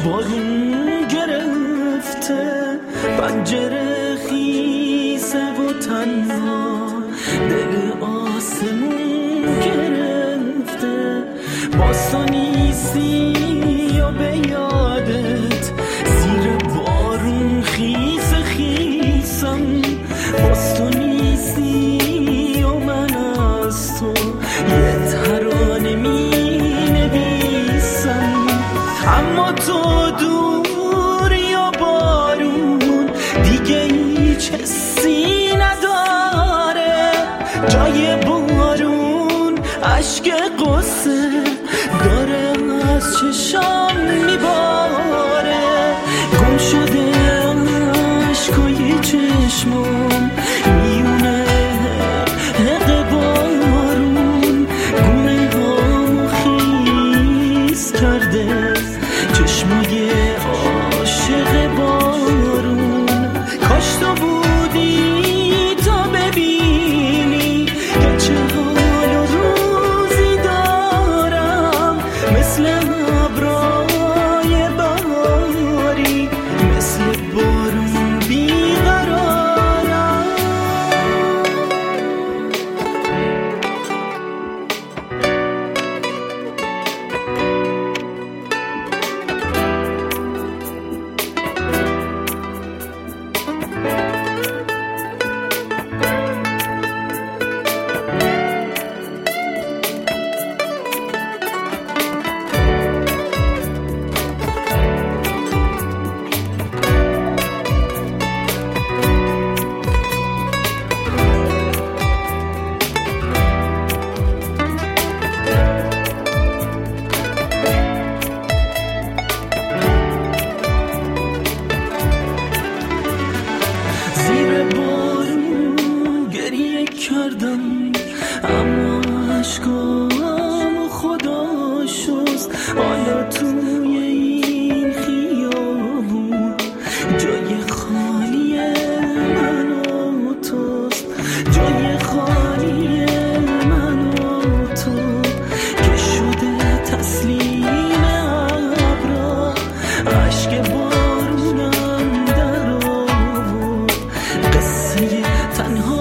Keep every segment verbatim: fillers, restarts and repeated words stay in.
بارون گرفته پنجره خیسه و تنها دل آسمون گرفته باز تو نیستی یا به یادت زیر بارون خیس خیسم باز تو نیستی و من از تو یه ترانه می نویسم اما تو دور یا بارون دیگه هیچ حسی نداره جای بارون اشک قصه داره از چشام میباره گم شده اشکای چشمام میونه حق بارون گونه هامو خیس کرده چشمای عاشق بارون کاش تو بودی تا ببینی که چه حال و روزی دارم مثل ابرای بهاری مثل بارون بیقرارم کردم اما عشقام خدا شست حالا توی این خیابون جای خالی من و توست جای خالی من و تو که شده تسلیم ابرا عشق بارونم در آورد قصه تنها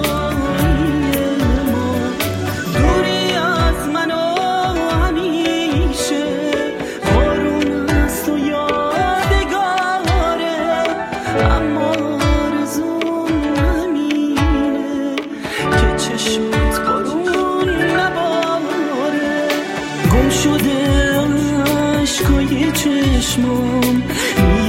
اما آرزوم همینه که چشمت بارون نباره گم شده اشکای چشمام